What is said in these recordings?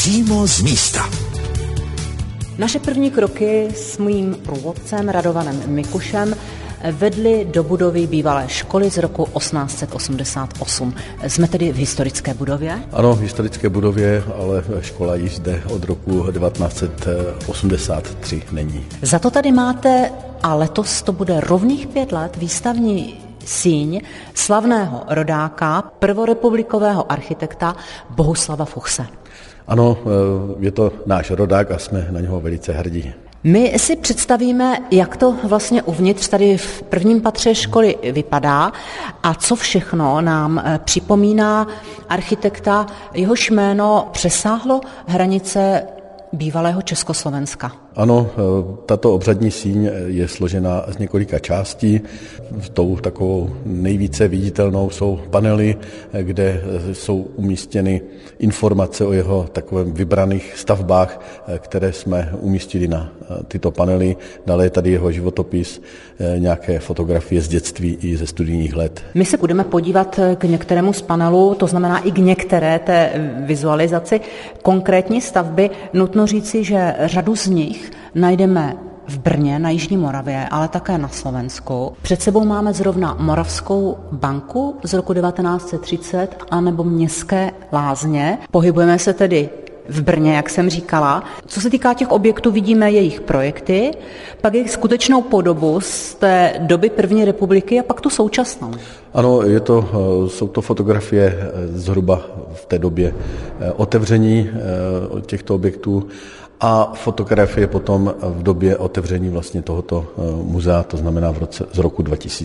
Přímo z místa. Naše první kroky s mým průvodcem Radovanem Mikušem vedly do budovy bývalé školy z roku 1888. Jsme tedy v historické budově? Ano, v historické budově, ale škola již zde od roku 1983 není. Za to tady máte, a letos to bude rovných 5 let, výstavní síň slavného rodáka, prvorepublikového architekta Bohuslava Fuchse. Ano, je to náš rodák a jsme na něho velice hrdí. My si představíme, jak to vlastně uvnitř tady v prvním patře školy vypadá a co všechno nám připomíná architekta, jehož jméno přesáhlo hranice bývalého Československa. Ano, tato obřadní síň je složena z několika částí. Tou takovou nejvíce viditelnou jsou panely, kde jsou umístěny informace o jeho takovém vybraných stavbách, které jsme umístili na tyto panely. Dále je tady jeho životopis, nějaké fotografie z dětství i ze studijních let. My se budeme podívat k některému z panelů, to znamená i k některé té vizualizaci konkrétní stavby. Nutno říci, že řadu z nich najdeme v Brně, na Jižní Moravě, ale také na Slovensku. Před sebou máme zrovna Moravskou banku z roku 1930 anebo Městské lázně. Pohybujeme se tedy v Brně, jak jsem říkala. Co se týká těch objektů, vidíme jejich projekty, pak jejich skutečnou podobu z té doby první republiky a pak tu současnou. Ano, jsou to fotografie zhruba v té době otevření těchto objektů a fotografie potom v době otevření vlastně tohoto muzea, to znamená z roku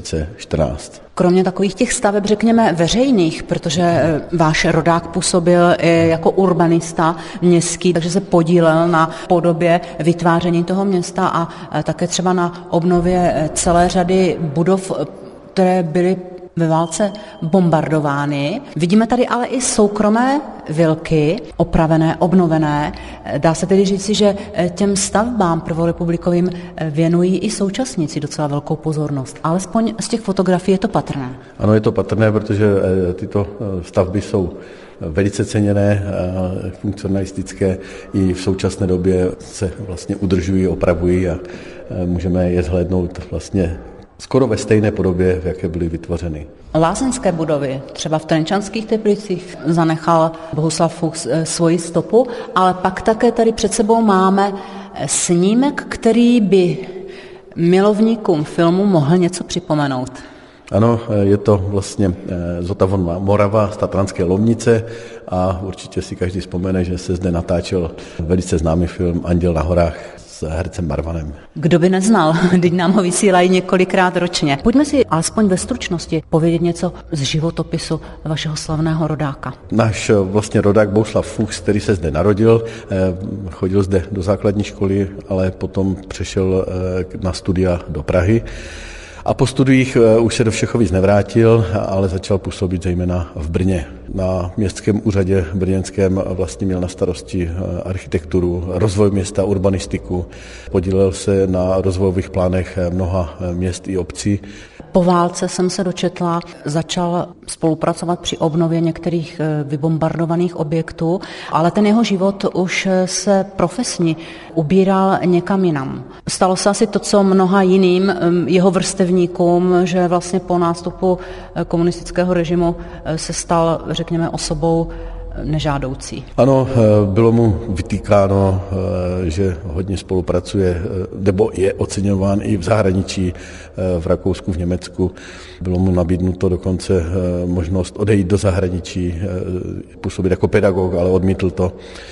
2014. Kromě takových těch staveb, řekněme, veřejných, protože váš rodák působil i jako urbanista městský, takže se podílel na podobě vytváření toho města a také třeba na obnově celé řady budov, které byly ve válce bombardovány. Vidíme tady ale i soukromé vilky, opravené, obnovené. Dá se tedy říci, že těm stavbám prvorepublikovým věnují i současníci docela velkou pozornost. Alespoň z těch fotografií je to patrné. Ano, je to patrné, protože tyto stavby jsou velice ceněné, funkcionalistické, i v současné době se vlastně udržují, opravují a můžeme je zhlédnout vlastně skoro ve stejné podobě, v jaké byly vytvořeny. Lázeňské budovy, třeba v Trenčanských Teplicích, zanechal Bohuslav Fuchs svoji stopu, ale pak také tady před sebou máme snímek, který by milovníkům filmu mohl něco připomenout. Ano, je to vlastně Zotavon Morava z Tatranské Lomnice a určitě si každý vzpomene, že se zde natáčel velice známý film Anděl na horách s hercem Marvanem. Kdo by neznal, teď nám ho vysílají několikrát ročně. Pojďme si alespoň ve stručnosti povědět něco z životopisu vašeho slavného rodáka. Náš vlastně rodák Bohuslav Fuchs, který se zde narodil, chodil zde do základní školy, ale potom přešel na studia do Prahy. A po studiích už se do Všechovic nevrátil, ale začal působit zejména v Brně. Na městském úřadě brněnském vlastně měl na starosti architekturu, rozvoj města, urbanistiku. Podílel se na rozvojových plánech mnoha měst i obcí. Po válce jsem se dočetla, začal spolupracovat při obnově některých vybombardovaných objektů, ale ten jeho život už se profesně ubíral někam jinam. Stalo se asi to, co mnoha jiným jeho vrstevníkům, že vlastně po nástupu komunistického režimu se stal, řekněme, osobou nežádoucí. Ano, bylo mu vytýkáno, že hodně spolupracuje, nebo je oceňován i v zahraničí, v Rakousku, v Německu. Bylo mu nabídnuto dokonce možnost odejít do zahraničí, působit jako pedagog, ale odmítl to.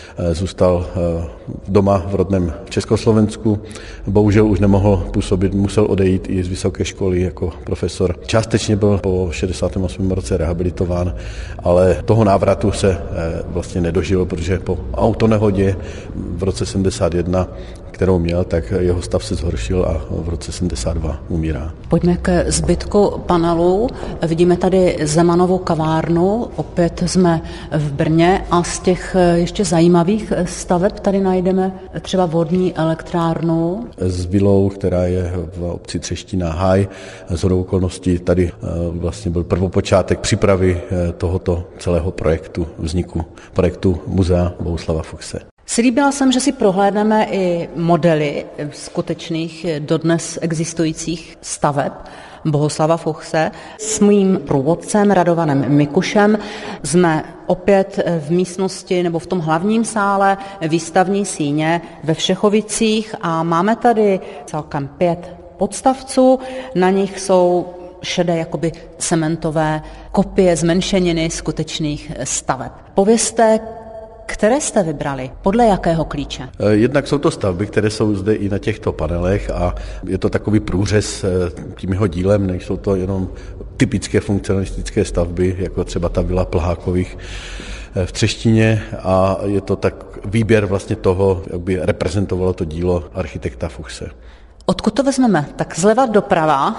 Zůstal doma v rodném Československu. Bohužel už nemohl působit, musel odejít i z vysoké školy jako profesor. Částečně byl po 68. roce rehabilitován, ale toho návratu se vlastně nedožil, protože po autonehodě v roce 71, kterou měl, tak jeho stav se zhoršil a v roce 72 umírá. Pojďme ke zbytku panelu. Vidíme tady Zemanovu kavárnu, opět jsme v Brně a z těch ještě zajímavých staveb tady najdeme třeba vodní elektrárnu. S vilou, která je v obci Třeština Háj. Shodou okolností tady vlastně byl prvopočátek přípravy tohoto celého projektu vzniku vzniku projektu Muzea Bohuslava Fuchse. Slíbila jsem, že si prohlédneme i modely skutečných dodnes existujících staveb Bohuslava Fuchse. S mým průvodcem Radovanem Mikušem jsme opět v místnosti nebo v tom hlavním sále výstavní síně ve Všechovicích a máme tady celkem 5 podstavců, na nich jsou šedé jakoby cementové kopie zmenšeniny skutečných staveb. Povězte, které jste vybrali? Podle jakého klíče? Jednak jsou to stavby, které jsou zde i na těchto panelech a je to takový průřez tím jeho dílem, nejsou to jenom typické funkcionalistické stavby, jako třeba ta vila Plhákových v Třeštíně a je to tak výběr vlastně toho, jak by reprezentovalo to dílo architekta Fuchse. Odkud to vezmeme? Tak zleva doprava.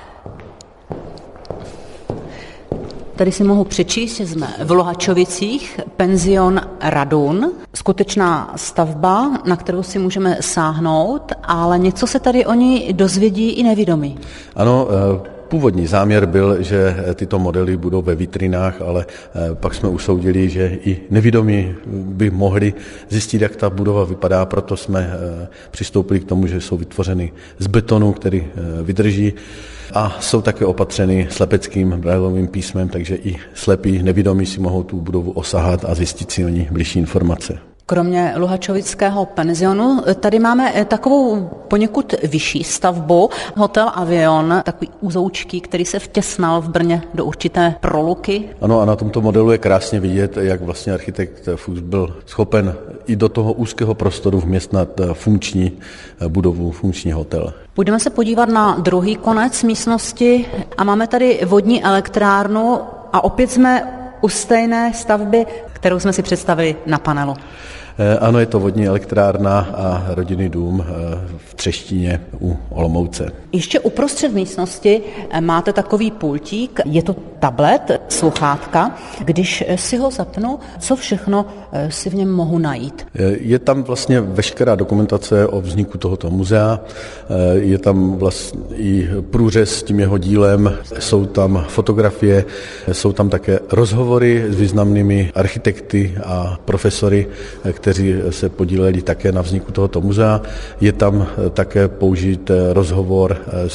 Tady si mohu přečíst, že jsme v Luhačovicích, penzion Radun, skutečná stavba, na kterou si můžeme sáhnout, ale něco se tady o ní dozvědí i nevědomí. Ano, původní záměr byl, že tyto modely budou ve vitrinách, ale pak jsme usoudili, že i nevědomí by mohli zjistit, jak ta budova vypadá, proto jsme přistoupili k tomu, že jsou vytvořeny z betonu, který vydrží a jsou také opatřeny slepeckým brailovým písmem, takže i slepí nevědomí si mohou tu budovu osahat a zjistit si o ní bližší informace. Kromě Luhačovického penzionu tady máme takovou poněkud vyšší stavbu, hotel Avion, takový uzoučký, který se vtěsnal v Brně do určité proluky. Ano, a na tomto modelu je krásně vidět, jak vlastně architekt Fuchs byl schopen i do toho úzkého prostoru vměstnat funkční budovu, funkční hotel. Půjdeme se podívat na druhý konec místnosti a máme tady vodní elektrárnu a opět jsme u stejné stavby, kterou jsme si představili na panelu. Ano, je to vodní elektrárna a rodinný dům v Třeštíně u Olomouce. Ještě uprostřed místnosti máte takový pultík, je to tablet, sluchátka. Když si ho zapnu, co všechno si v něm mohu najít? Je tam vlastně veškerá dokumentace o vzniku tohoto muzea, je tam vlastně i průřez s tím jeho dílem, jsou tam fotografie, jsou tam také rozhovory s významnými architekty a profesory, kteří se podíleli také na vzniku tohoto muzea. Je tam také použit rozhovor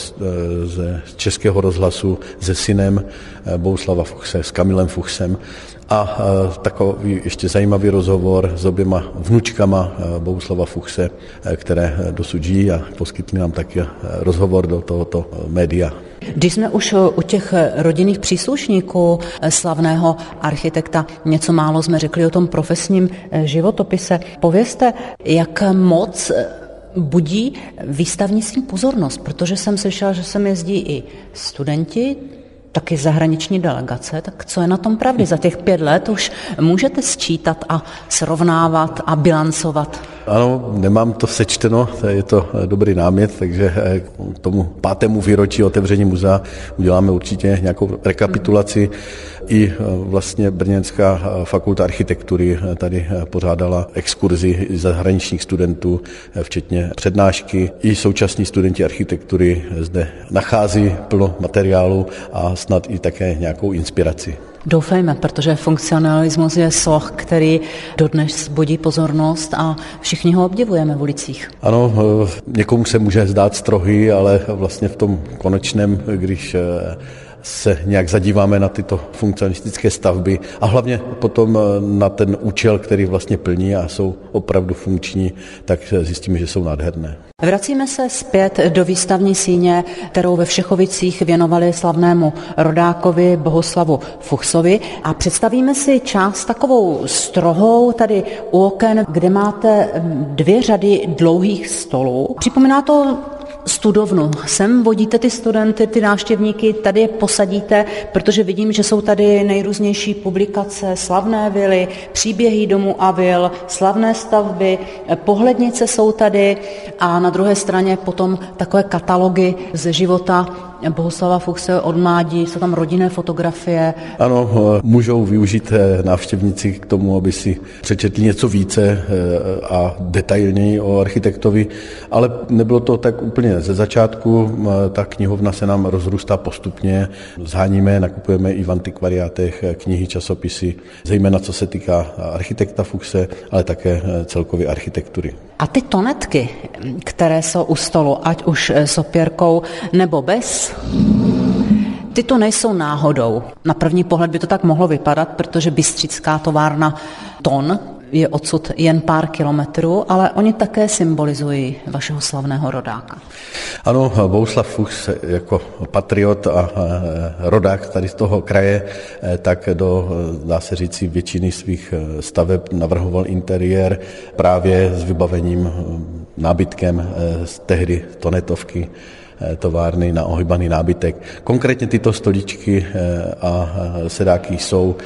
z Českého rozhlasu se synem Bohuslava Fuchse, s Kamilem Fuchsem a takový ještě zajímavý rozhovor s oběma vnučkama Bohuslava Fuchse, které dosud žijí a poskytli nám také rozhovor do tohoto média. Když jsme už u těch rodinných příslušníků slavného architekta, něco málo jsme řekli o tom profesním životopise. Povězte, jak moc budí výstavní síň pozornost, protože jsem slyšela, že sem jezdí i studenti, taky zahraniční delegace, tak co je na tom pravdy? Za těch 5 let už můžete sčítat a srovnávat a bilancovat? Ano, nemám to sečteno, je to dobrý námět, takže k tomu 5. výročí otevření muzea uděláme určitě nějakou rekapitulaci. I vlastně Brněnská fakulta architektury tady pořádala exkurzi zahraničních studentů, včetně přednášky. I současní studenti architektury zde nachází plno materiálu a snad i také nějakou inspiraci. Doufejme, protože funkcionalismus je sloh, který dodnes budí pozornost a všichni ho obdivujeme v ulicích. Ano, někomu se může zdát strohý, ale vlastně v tom konečném, když se nějak zadíváme na tyto funkcionistické stavby a hlavně potom na ten účel, který vlastně plní a jsou opravdu funkční, tak zjistíme, že jsou nádherné. Vracíme se zpět do výstavní síně, kterou ve Všechovicích věnovali slavnému rodákovi Bohuslavu Fuchsovi a představíme si část takovou strohou tady u oken, kde máte 2 řady dlouhých stolů. Připomíná to studovnu. Sem vodíte ty studenty, ty návštěvníky, tady je posadíte, protože vidím, že jsou tady nejrůznější publikace, slavné vily, příběhy domů a vil, slavné stavby, pohlednice jsou tady a na druhé straně potom takové katalogy ze života Bohuslava Fuchse od mládí, jsou tam rodinné fotografie. Ano, můžou využít návštěvníci k tomu, aby si přečetli něco více a detailněji o architektovi, ale nebylo to tak úplně ze začátku. Ta knihovna se nám rozrůstá postupně. Zháníme, nakupujeme i v antikvariátech knihy, časopisy, zejména co se týká architekta Fuchse, ale také celkově architektury. A ty tonetky, které jsou u stolu, ať už s opěrkou nebo bez, ty to nejsou náhodou. Na první pohled by to tak mohlo vypadat, protože bystřická továrna Ton je odsud jen pár kilometrů, ale oni také symbolizují vašeho slavného rodáka. Ano, Bohuslav Fuchs jako patriot a rodák tady z toho kraje, tak dá se říci, většiny svých staveb navrhoval interiér právě s vybavením nábytkem z tehdy tonetovky továrny na ohýbaný nábytek. Konkrétně tyto stoličky a sedáky jsou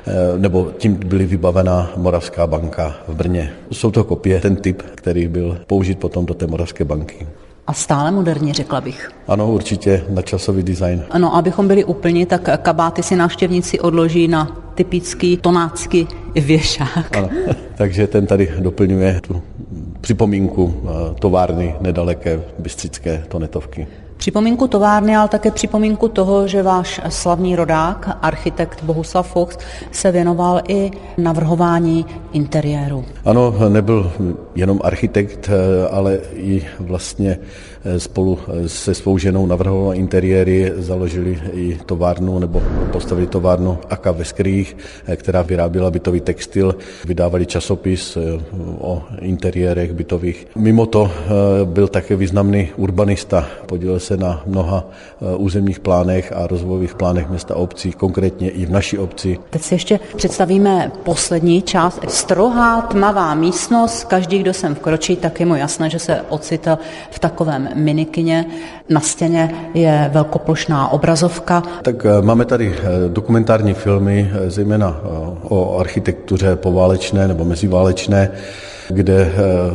nebo tím byly vybavená Moravská banka v Brně. Jsou to kopie, ten typ, který byl použit potom do té Moravské banky. A stále moderní, řekla bych. Ano, určitě nadčasový design. Ano, abychom byli úplní, tak kabáty si návštěvníci odloží na typický tonácký věšák. Ano, takže ten tady doplňuje tu připomínku továrny nedaleké bystřické tonetovky. Připomínku továrny, ale také připomínku toho, že váš slavný rodák, architekt Bohuslav Fuchs, se věnoval i navrhování interiéru. Ano, nebyl jenom architekt, ale i vlastně spolu se svou ženou navrhoval interiéry, založili i továrnu nebo postavili továrnu Aka ve Skrých, která vyráběla bytový textil, vydávali časopis o interiérech bytových. Mimo to byl také významný urbanista, podílel se na mnoha územních plánech a rozvojových plánech města a obcí, konkrétně i v naší obci. Teď si ještě představíme poslední část. Strohá, tmavá místnost, každý, kdo sem vkročí, tak je mu jasné, že se ocitl v takovém minikině. Na stěně je velkoplošná obrazovka. Tak máme tady dokumentární filmy, zejména o architektuře poválečné nebo meziválečné, kde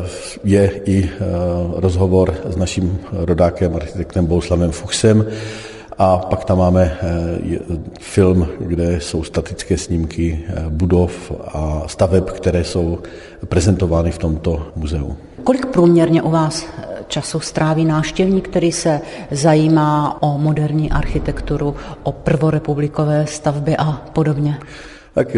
je i rozhovor s naším rodákem, architektem Bohuslavem Fuchsem. A pak tam máme film, kde jsou statické snímky budov a staveb, které jsou prezentovány v tomto muzeu. Kolik průměrně u vás času stráví návštěvník, který se zajímá o moderní architekturu, o prvorepublikové stavby a podobně? Tak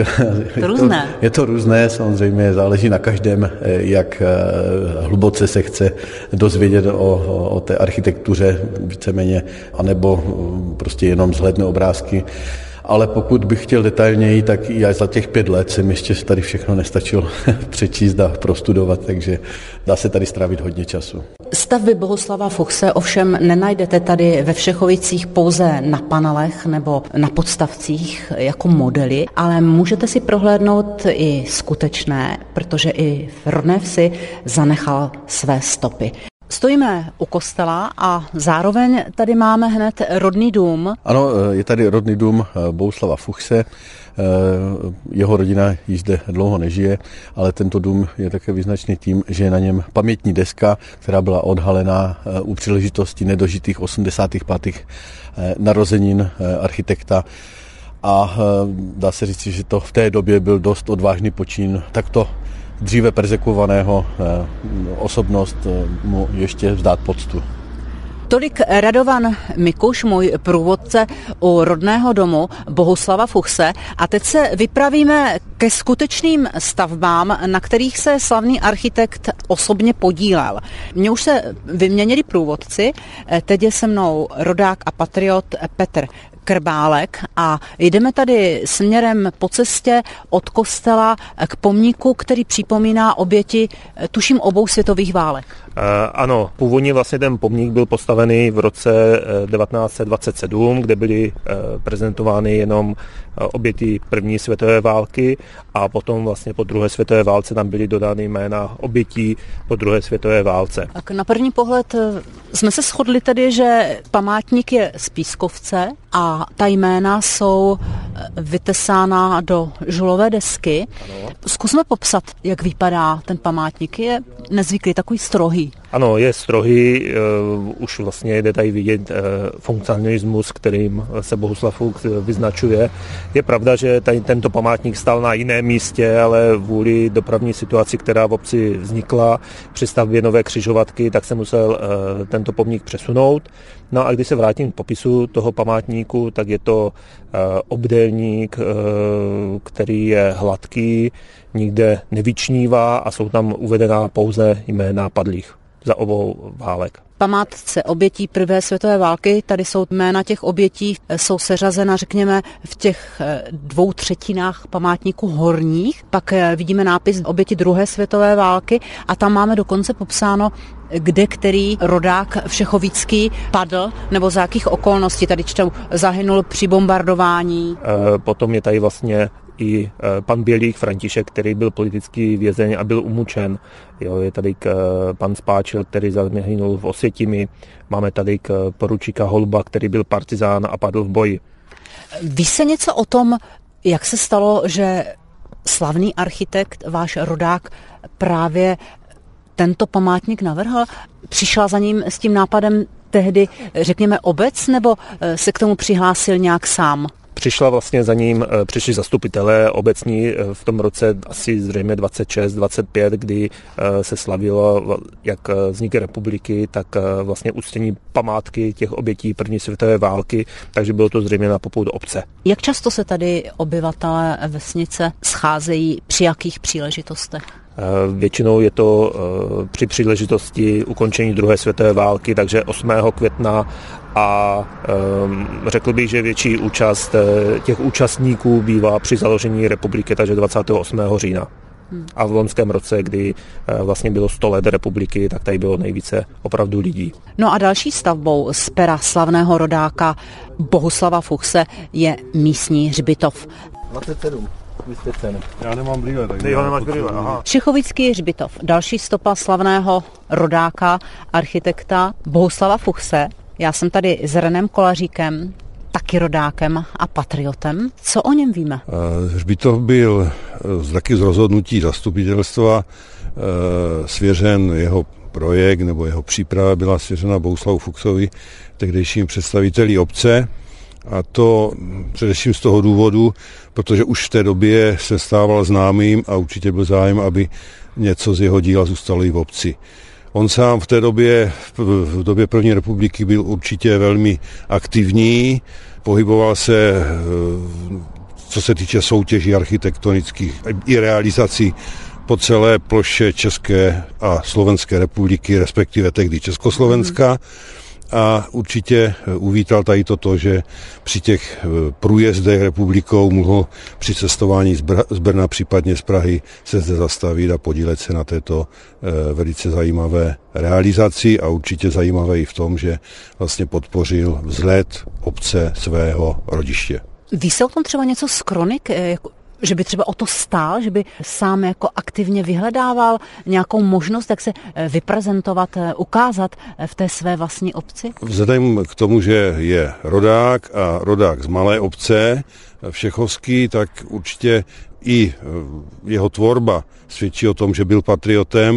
Je to různé, samozřejmě záleží na každém, jak hluboce se chce dozvědět o té architektuře víceméně, anebo prostě jenom zhlédne obrázky. Ale pokud bych chtěl detailněji, tak i za těch 5 let jsem ještě tady všechno nestačil přečíst a prostudovat, takže dá se tady strávit hodně času. Stavby Bohuslava Fuchse ovšem nenajdete tady ve Všechovicích pouze na panelech nebo na podstavcích jako modely, ale můžete si prohlédnout i skutečné, protože i v rodné vsi zanechal své stopy. Stojíme u kostela a zároveň tady máme hned rodný dům. Ano, je tady rodný dům Bohuslava Fuchse. Jeho rodina již zde dlouho nežije, ale tento dům je také význačný tím, že je na něm pamětní deska, která byla odhalená u příležitosti nedožitých 85. narozenin architekta. A dá se říct, že to v té době byl dost odvážný počin takto dříve perzekvovaného osobnost mu ještě vzdát poctu. Tolik Radovan Mikuš, můj průvodce u rodného domu Bohuslava Fuchse. A teď se vypravíme ke skutečným stavbám, na kterých se slavný architekt osobně podílel. Mně už se vyměnili průvodci, teď je se mnou rodák a patriot Petr Krbálek a jdeme tady směrem po cestě od kostela k pomníku, který připomíná oběti, tuším, 2 světových válek. Ano, původně vlastně ten pomník byl postavený v roce 1927, kde byly prezentovány jenom oběti první světové války a potom vlastně po druhé světové válce tam byly dodány jména obětí po druhé světové válce. Tak na první pohled jsme se shodli tedy, že památník je z pískovce a ta jména jsou vytesána do žulové desky. Ano. Zkusme popsat, jak vypadá ten památník. Je nezvyklý, takový strohý. Ano, je strohý, už vlastně jde tady vidět funkcionalismus, kterým se Bohuslav Fuchs vyznačuje. Je pravda, že tady tento památník stál na jiném místě, ale kvůli dopravní situaci, která v obci vznikla při stavbě nové křižovatky, tak se musel tento pomník přesunout. No a když se vrátím k popisu toho památníku, tak je to obdélník, který je hladký, nikde nevyčnívá a jsou tam uvedená pouze jména padlých za obou válek. Památce obětí první světové války, tady jsou jména těch obětí, jsou seřazena, řekněme, v těch 2/3 památníků horních, pak vidíme nápis oběti druhé světové války a tam máme dokonce popsáno, kde který rodák všechovický padl, nebo za jakých okolností. Tady čtou, zahynul při bombardování. Potom je tady vlastně i pan Bělík František, který byl politický vězeň a byl umučen. Jo, je tady pan Spáčil, který zahynul v Osvětimi. Máme tady poručíka Holba, který byl partizán a padl v boji. Ví se něco o tom, jak se stalo, že slavný architekt, váš rodák, právě tento památník navrhl? Přišla za ním s tím nápadem tehdy, řekněme, obec, nebo se k tomu přihlásil nějak sám? Přišla vlastně za ním, přišli zastupitelé obecní v tom roce asi zřejmě 26-25, kdy se slavilo jak vznik republiky, tak vlastně uctění památky těch obětí první světové války, takže bylo to zřejmě na popud obce. Jak často se tady obyvatelé vesnice scházejí, při jakých příležitostech? Většinou je to při příležitosti ukončení druhé světové války, takže 8. května a řekl bych, že větší účast těch účastníků bývá při založení republiky, takže 28. října. A v loňském roce, kdy vlastně bylo 100 let republiky, tak tady bylo nejvíce opravdu lidí. No a další stavbou z pera slavného rodáka Bohuslava Fuchse je místní hřbitov. 27. Já nemám brýle, tak Čechovický hřbitov, další stopa slavného rodáka, architekta Bohuslava Fuchse. Já jsem tady s Renem Kolaříkem, taky rodákem a patriotem. Co o něm víme? Hřbitov byl taky z rozhodnutí zastupitelstva svěřen, jeho projekt nebo jeho příprava byla svěřena Bohuslavu Fuchsovi, tehdejším představiteli obce. A to především z toho důvodu, protože už v té době se stával známým a určitě byl zájem, aby něco z jeho díla zůstalo i v obci. On sám v té době, v době první republiky, byl určitě velmi aktivní, pohyboval se, co se týče soutěží architektonických i realizací po celé ploše České a Slovenské republiky, respektive tehdy Československa. A určitě uvítal tady to, že při těch průjezdech republikou mohl při cestování z Brna, případně z Prahy, se zde zastavit a podílet se na této velice zajímavé realizaci a určitě zajímavé i v tom, že vlastně podpořil vzhled obce svého rodiště. Ví se o tom třeba něco z kronik, že by třeba o to stál, že by sám jako aktivně vyhledával nějakou možnost, jak se vyprezentovat, ukázat v té své vlastní obci? Vzhledem k tomu, že je rodák a rodák z malé obce, všechovský, tak určitě i jeho tvorba svědčí o tom, že byl patriotem.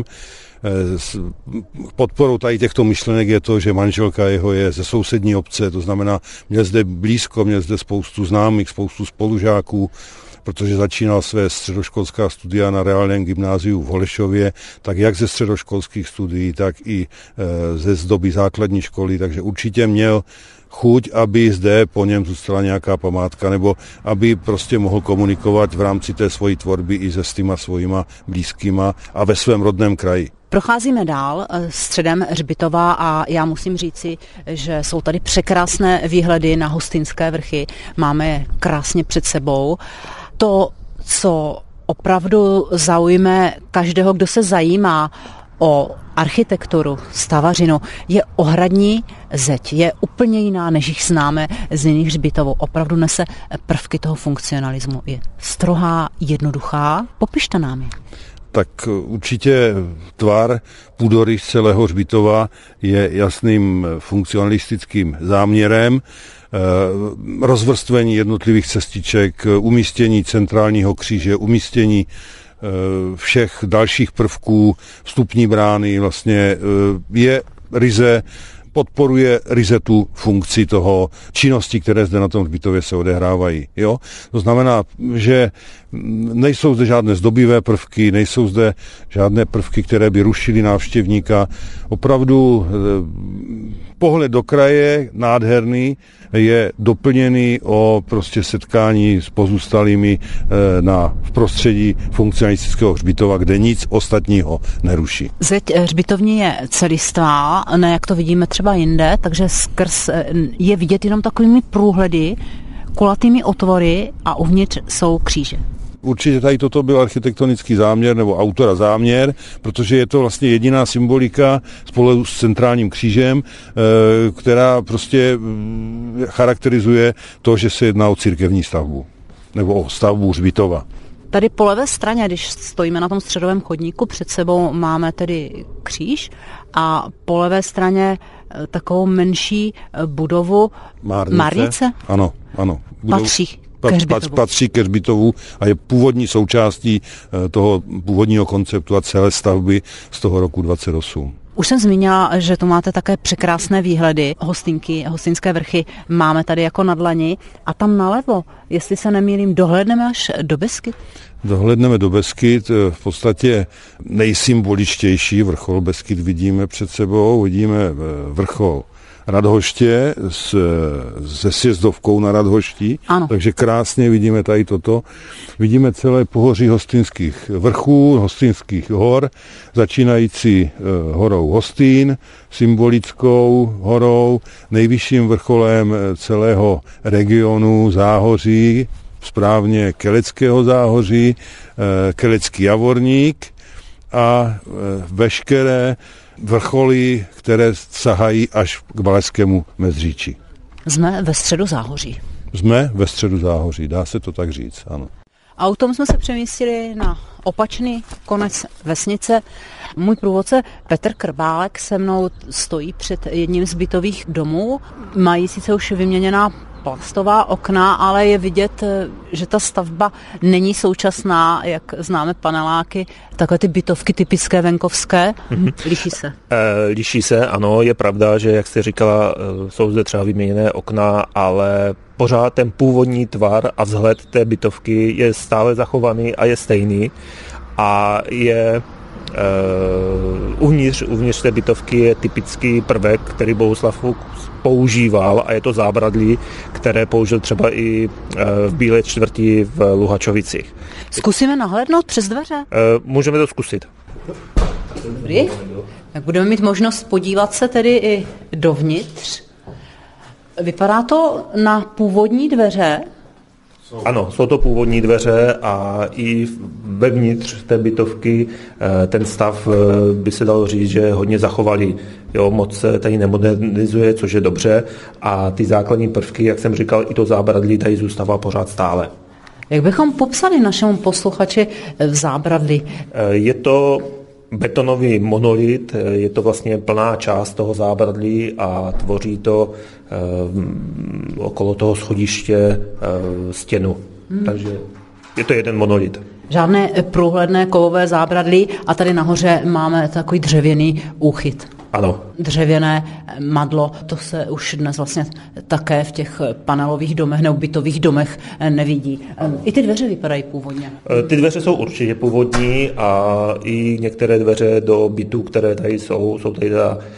Podporou tady těchto myšlenek je to, že manželka jeho je ze sousední obce, to znamená, měl zde blízko, měl zde spoustu známých, spoustu spolužáků, protože začínal své středoškolská studia na reálném gymnáziu v Holešově, tak jak ze středoškolských studií, tak i ze doby základní školy, takže určitě měl chuť, aby zde po něm zůstala nějaká památka, nebo aby prostě mohl komunikovat v rámci té svojí tvorby i se s těma svojima blízkýma a ve svém rodném kraji. Procházíme dál středem hřbitova a já musím říci, že jsou tady překrásné výhledy na Hostýnské vrchy. Máme je krásně před sebou. To, co opravdu zaujme každého, kdo se zajímá o architekturu, stavařinu, je ohradní zeď. Je úplně jiná, než jich známe z jiných hřbitovů. Opravdu nese prvky toho funkcionalismu. Je strohá, jednoduchá. Popište nám je. Tak určitě tvar půdorys celého hřbitova je jasným funkcionalistickým záměrem. Rozvrstvení jednotlivých cestiček, umístění centrálního kříže, umístění všech dalších prvků, vstupní brány, vlastně podporuje ryze tu funkci toho činnosti, které zde na tom hřbitově se odehrávají. Jo? To znamená, že nejsou zde žádné zdobivé prvky, nejsou zde žádné prvky, které by rušily návštěvníka. Opravdu pohled do kraje, nádherný, je doplněný o prostě setkání s pozůstalými v prostředí funkcionalistického hřbitova, kde nic ostatního neruší. Zeď hřbitovní je celistvá, ne jak to vidíme třeba jinde, takže skrz je vidět jenom takovými průhledy, kulatými otvory a uvnitř jsou kříže. Určitě tady toto byl architektonický záměr nebo autora záměr, protože je to vlastně jediná symbolika spolu s centrálním křížem, která prostě charakterizuje to, že se jedná o církevní stavbu nebo o stavbu hřbitova. Tady po levé straně, když stojíme na tom středovém chodníku, před sebou máme tedy kříž a po levé straně takovou menší budovu Márnice. Ano. Patří ke hřbitovu a je původní součástí toho původního konceptu a celé stavby z toho roku 28. Už jsem zmínila, že tu máte také překrásné výhledy. Hostinské vrchy máme tady jako na dlani a tam nalevo, jestli se nemýlím, dohlédneme až do Beskyt. Dohlédneme do Beskyt, v podstatě nejsymboličtější vrchol Beskyt vidíme před sebou, vidíme vrchol Radhoště se sjezdovkou na Radhoští, takže krásně vidíme tady toto. Vidíme celé pohoří hostinských vrchů, hostinských hor, začínající horou Hostín, symbolickou horou, nejvyšším vrcholem celého regionu záhoří, správně Keleckého záhoří, Kelecký Javorník a veškeré vrcholy, které sahají až k Valešskému Mezříčí. Jsme ve středu záhoří. Jsme ve středu záhoří, dá se to tak říct, ano. Autem jsme se přemístili na opačný konec vesnice. Můj průvodce Petr Krbálek se mnou stojí před jedním z bytových domů. Mají sice už vyměněná plastová okna, ale je vidět, že ta stavba není současná, jak známe paneláky, takové ty bytovky typické venkovské. Liší se? Liší se, ano, je pravda, že jak jste říkala, jsou zde třeba vyměněné okna, ale pořád ten původní tvar a vzhled té bytovky je stále zachovaný a je stejný a je uvnitř té bytovky je typický prvek, který Bohuslav Fuchs používal a je to zábradlí, které použil třeba i v Bílé čtvrti v Luhačovicích. Zkusíme nahlédnout přes dveře? Můžeme to zkusit. Dobrý. Tak budeme mít možnost podívat se tedy i dovnitř. Vypadá to na původní dveře? Ano, jsou to původní dveře a i vevnitř té bytovky ten stav by se dalo říct, že hodně zachovali. Jo, moc se tady nemodernizuje, což je dobře a ty základní prvky, jak jsem říkal, i to zábradlí tady zůstává pořád stále. Jak bychom popsali našemu posluchači v zábradlí? Je to betonový monolit, je to vlastně plná část toho zábradlí a tvoří to okolo toho schodiště stěnu. Takže je to jeden monolit. Žádné průhledné kovové zábradlí a tady nahoře máme takový dřevěný úchyt. Ano. Dřevěné madlo, to se už dnes vlastně také v těch panelových domech nebo bytových domech nevidí. I ty dveře vypadají původně. Ty dveře jsou určitě původní a i některé dveře do bytů, které tady jsou tady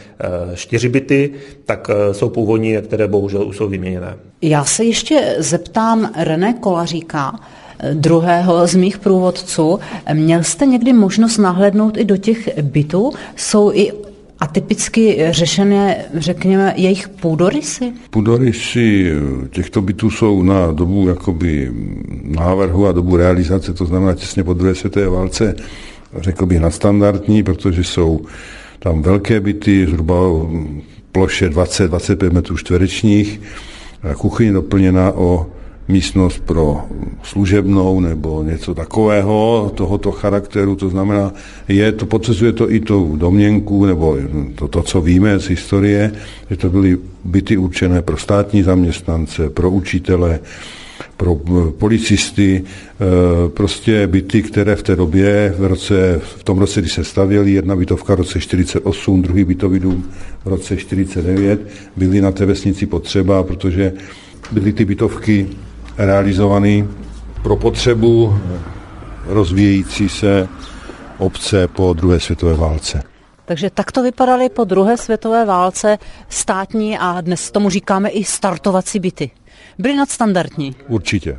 4 byty, tak jsou původní, které bohužel už jsou vyměněné. Já se ještě zeptám René Kolaříka, druhého z mých průvodců. Měl jste někdy možnost nahlédnout i do těch bytů? Jsou i atypicky řešené, řekněme, jejich půdorysy? Půdorysy těchto bytů jsou na dobu jakoby návrhu a dobu realizace, to znamená těsně po druhé světové válce, řekl bych nadstandardní, protože jsou tam velké byty, zhruba ploše 20-25 metrů čtverečních, kuchyně doplněna o místnost pro služebnou nebo něco takového, tohoto charakteru, to znamená, potvrzuje to i tu domněnku, nebo to, co víme z historie, že to byly byty určené pro státní zaměstnance, pro učitele, pro policisty, prostě byty, které v té době, v tom roce, kdy se stavěly, jedna bytovka v roce 48, druhý bytový dům v roce 49, byly na té vesnici potřeba, protože byly ty bytovky realizovány pro potřebu rozvíjející se obce po druhé světové válce. Takže takto vypadaly po druhé světové válce státní a dnes tomu říkáme i startovací byty. Byly nadstandardní. Určitě.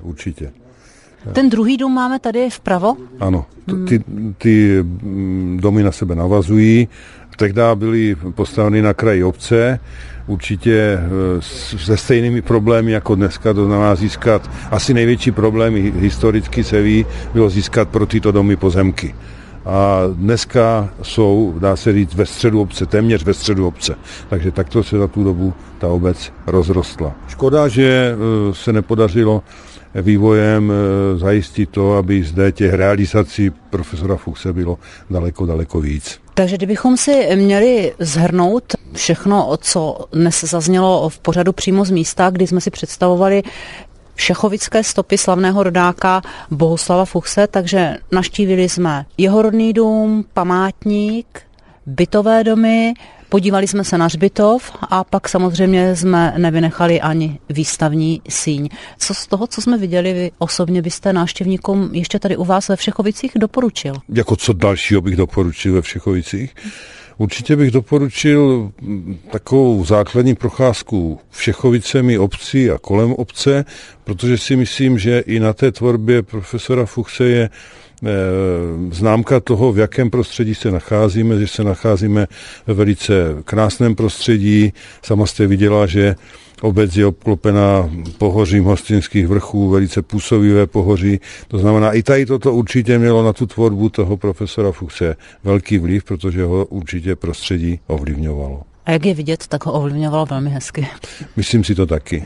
Ten druhý dům máme tady vpravo? Ano, ty domy na sebe navazují. Tehdy byly postaveny na kraji obce, určitě se stejnými problémy jako dneska, to znamená získat, asi největší problém historicky se ví, bylo získat pro tyto domy pozemky. A dneska jsou, dá se říct, ve středu obce, téměř ve středu obce. Takže takto se za tu dobu ta obec rozrostla. Škoda, že se nepodařilo vývojem zajistit to, aby zde těch realizací profesora Fuchse bylo daleko víc. Takže kdybychom si měli shrnout všechno, co dnes zaznělo v pořadu přímo z místa, kdy jsme si představovali šechovické stopy slavného rodáka Bohuslava Fuchse, takže navštívili jsme jeho rodný dům, památník, bytové domy, podívali jsme se na hřbitov a pak samozřejmě jsme nevynechali ani výstavní síň. Co z toho, co jsme viděli, vy osobně byste návštěvníkům ještě tady u vás ve Všechovicích doporučil? Jako co dalšího bych doporučil ve Všechovicích? Určitě bych doporučil takovou základní procházku Všechovicemi obcí a kolem obce, protože si myslím, že i na té tvorbě profesora Fuchse je známka toho, v jakém prostředí se nacházíme, že se nacházíme ve velice krásném prostředí. Sama jste viděla, že obec je obklopená pohořím Hostinských vrchů, velice působivé pohoří. To znamená, i tady toto určitě mělo na tu tvorbu toho profesora Fuchse velký vliv, protože ho určitě prostředí ovlivňovalo. A jak je vidět, tak ho ovlivňovalo velmi hezky. Myslím si to taky.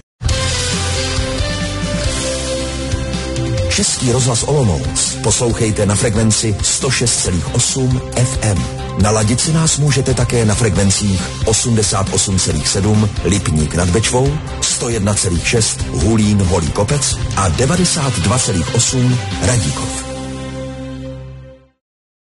Český rozhlas Olomouc poslouchejte na frekvenci 106,8 FM. Naladit si nás můžete také na frekvencích 88,7 Lipník nad Bečvou, 101,6 Hulín Holý Kopec a 92,8 Radíkov.